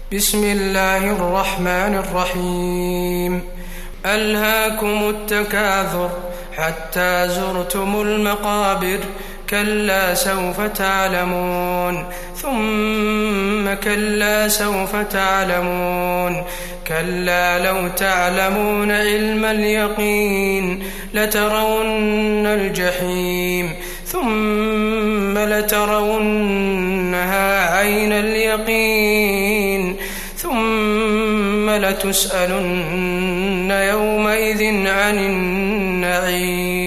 بسم الله الرحمن الرحيم. ألهاكم التكاثر حتى زرتم المقابر، كلا سوف تعلمون ثم كلا سوف تعلمون، كلا لو تعلمون علم اليقين لترون الجحيم ثم لترونها عين اليقين ثم لتسألن يومئذ عن النعيم.